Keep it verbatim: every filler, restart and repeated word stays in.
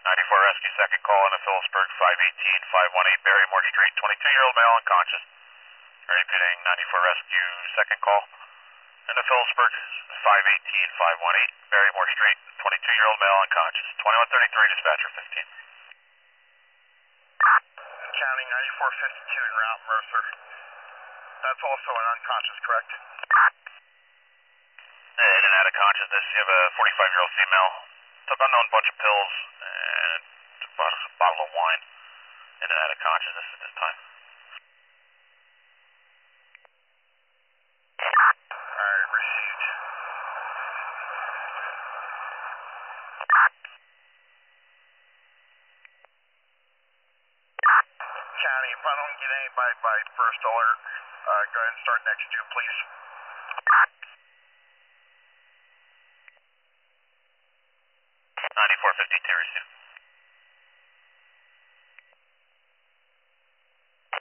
ninety-four rescue, second call in a Phillipsburg, five eighteen, five eighteen Barrymore Street, twenty-two-year-old male unconscious. Repeating, ninety-four rescue, second call in a Phillipsburg, five eighteen, five eighteen Barrymore Street, twenty-two-year-old male unconscious. twenty-one thirty-three, dispatcher fifteen. County ninety-four fifty-two en route, Mercer. That's also an unconscious, correct? In and out of consciousness, you have a forty-five-year-old female. Took unknown bunch of pills and about a bottle of wine. In and out of consciousness at this time. Alright, received. County, if I don't get anybody by first alert, uh, go ahead and start next two, please.